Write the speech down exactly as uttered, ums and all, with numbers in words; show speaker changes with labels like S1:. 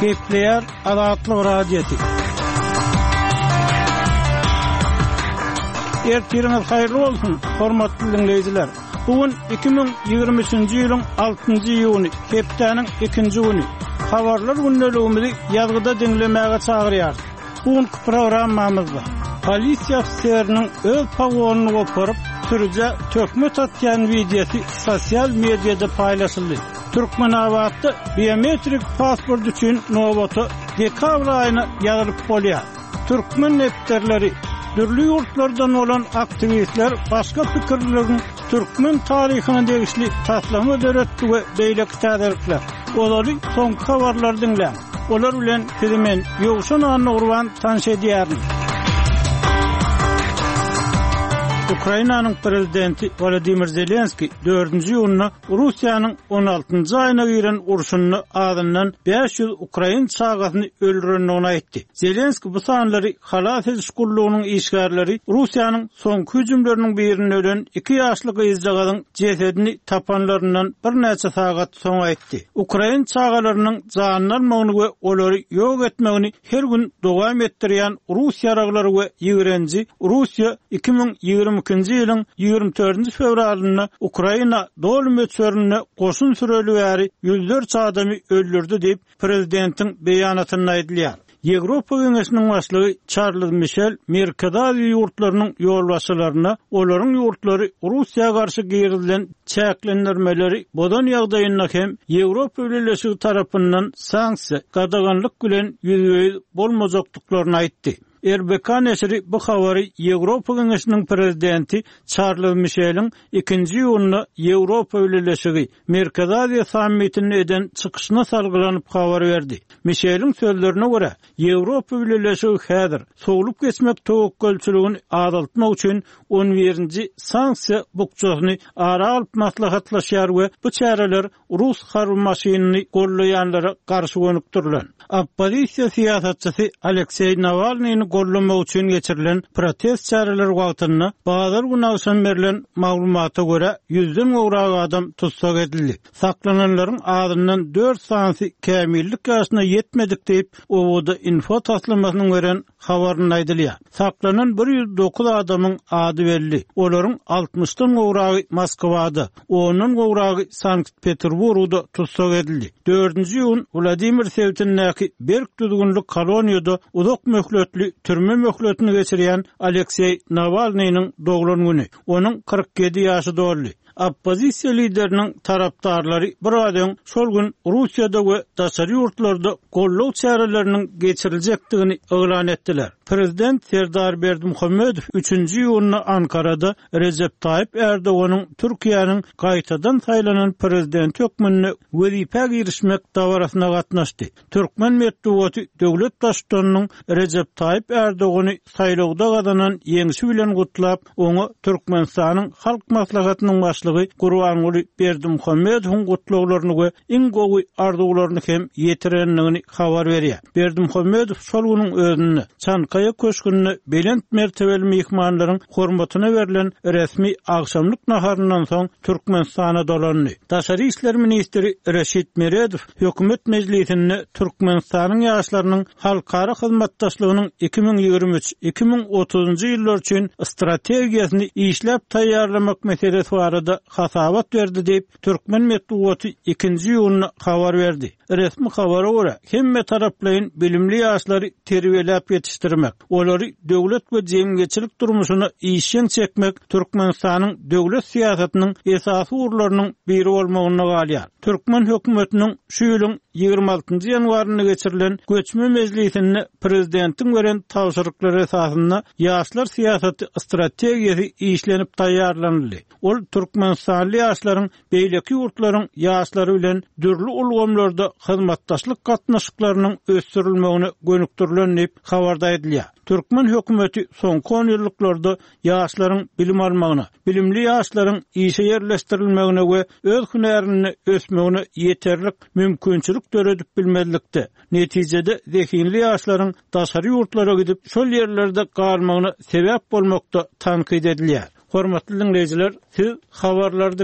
S1: Kepler Azatlyk Radiosu. Ertiriniz hayırlı olsun, hormatly dinleyijiler. Bugün iki bin ýygrimi üçinji ýylyň altynjy iýuny, hepdeniň ikinji güni. Habarlar gündeligimizi ýazgyda dinlemäge çagyrýar. Bugünkü programmamyzda polisiýa ofisieriniň öz pagonuny goparyp, türje tökme tatýan videosy sosial mediada paýlaşyldy. Türkmenawatda biometrik pasport üçin nowata dekabr aýyna ýazylyp bolýar. Türkmen nepterleri, dürli ýurtlardan olan aktivistler başga pikirlerini Türkmen taryhyna degişli taslama döretdi we beýle täderikler. Olary soňky habarlar dinleň. Olar bilen Kirimen ýogşan anyny urban tanış edýärmi? Ukrainanyň prezidenti Volodymyr Zelenski dördünji ýylyny Russiýanyň on altynjy aýyna giren urşuny adyndan beş ýüz Ukrain çagasyny öldürendigini aýtdy. Zelenski bu sanlary halas ediş gullugynyň işgärleri Russiýanyň soňky hüjümleriniň birini ölen iki ýaşly gyzjagadyň jesedini tapanlaryndan bir näçe sagat soň aýtdy. Ukrain çagalarynyň janyny almagyny we olary ýok etmegini her gün dowam etdirýän Russiýa raglary we ýigrenji Russiýa iki bin ýygrimi ikinji ýylyň ýygrimi dördünji fevralyna Ukraina dowlmetçilerine goşun süreli bäri ýüzlerçe adamy öldürdi diýip prezidentiň beýanatynda aýdylýar. Ýewropa Geňeşiniň başlygy Charles Michel Merkadawy ýurtlarynyň ýolbaşçylaryna olaryň ýurtlary Russiýa garşy gerilen çäklendirmeleri bodan ýagdaýyna hem Ýewropa Birleşigi tarapyndan sanksiýa gadaganlyk bilen ýüzüňiz bolmajaklyklaryny aýtdy. R B K neşri bu habary Ýewropa Geňeşiniň prezidenti Charles Michel'iň ikinji ýylyny Ýewropa Birleşigi Merkadawy sammitini eden çykyşyna salgylanyp habar berdi. Michel'iň sözlerine görä, Ýewropa Birleşigi häzir soglup geçmek towakkalçylygyny adaltmak üçin on birinji sanksiýa bukçasyny ara alyp maslahatlaşýar we bu çäreler Rus harby maşynyny gollaýanlara garşy gönükdirler. Opposisiýa siýasatçysy Aleksey Navalnyny gollamak üçin geçirilen protest çäreleri wagtyna bazar günagşam berilen maglumata görä yüzden gowrak adam tutsak edildi. Saklananlaryň adyndan dört sansy kämillik ýaşyna yetmedik diýip owada info taslamasyny gören habaryny aýdylýar. Saklanan bir ýüz dokuz adamyň ady belli. Olaryň altmışdan gowragy Moskwada, onuň gowragy Sankt-Peterburgda tutsak edildi. dördünji ýyl Vladimir Sevtinnäki Berk düzgünlük koloniýada uzak möhletli türme möhletini geçirýän Aleksey Navalnyň doglan güni. Onuň kırk yedi ýaşy doldy. Oppozisiýa lideriniň tarapdarlary bir adam şol gün Russiýada we daşary ýurtlarda gollaw çäreleriniň geçiriljekdigini elan etdiler. Prezident Serdar Berdimuhammedow üçünji ýylyny Ankarada Recep Tayyip Erdoganyň Türkiýanyň gaýtadan saýlanan prezident hökmüne wezipe girişmek dawarasyna gatnaşdy. Türkmen medeniýeti döwlet başçysynyň Recep Tayyip Erdogany saýlawda gazanan ýeňişi bilen gutlap, oňa Türkmenistanyň halk maslahatynyň başlygy Gurbanguly Berdimuhammedowyň gutlawlaryny we iň gowy arzularyny hem ýetirenligini habar berýär. Berdimuhammedow şol güniň özüni Çankaya köşkünü belent mertebeli mihmanlaryň hormatyna berilen resmi akşamlyk naharyndan soň Türkmenistana dolandy. Daşary işler ministri Reşit Meredow hökümet mejlisinde Türkmenistanyň ýaşlarynyň halkara hyzmatdaşlygynyň iki bin ýygrimi üç iki bin otuzunjy ýyllar üçin strategiýasyny işläp taýýarlamak meselesi barada hasabat berdi diýip Türkmen medeniýeti ikinji ýylyny habar berdi. Resmi habara görä, hemme taraplaryň bilimli ýaşlary terbiýelep ýetişdirmek, olary döwlet we jemgyýetçilik durmuşyna işin çekmek Türkmenistanyň döwlet siýasatynyň esasy urlarynyň biri bolmagyna galýar. Türkmen hökümetiniň şu ýylyň ýygrimi altynjy ýanwaryna geçirilen göçme mejlisinde prezidentiň beren tawşyryklary esasynda ýaşlar siýasaty strategiýasy işlenip taýýarlandy. Ol Türkmenistanly ýaşlaryň beýleki ýurtlaryň ýaşlary bilen dürli ulgamlarda hyzmatdaşlyk gatnaşyklarynyň ösdürilmegine gönükdirilen diýip habarda edilýär. Türkmen hökümeti soňky on ýyllarda ýaşlaryň bilim almagyna, bilimli ýaşlaryň işe ýerleşdirilmegine we öz hünerini ösmegine ýeterlik mümkinçilik döredip bilmezlikde. Netijede zehinli ýaşlaryň daşary ýurtlara gidip şol ýerlerde galmagyna sebäp bolmakda tankyd edilýär. Hormatly dinleyijiler, siz habarlarda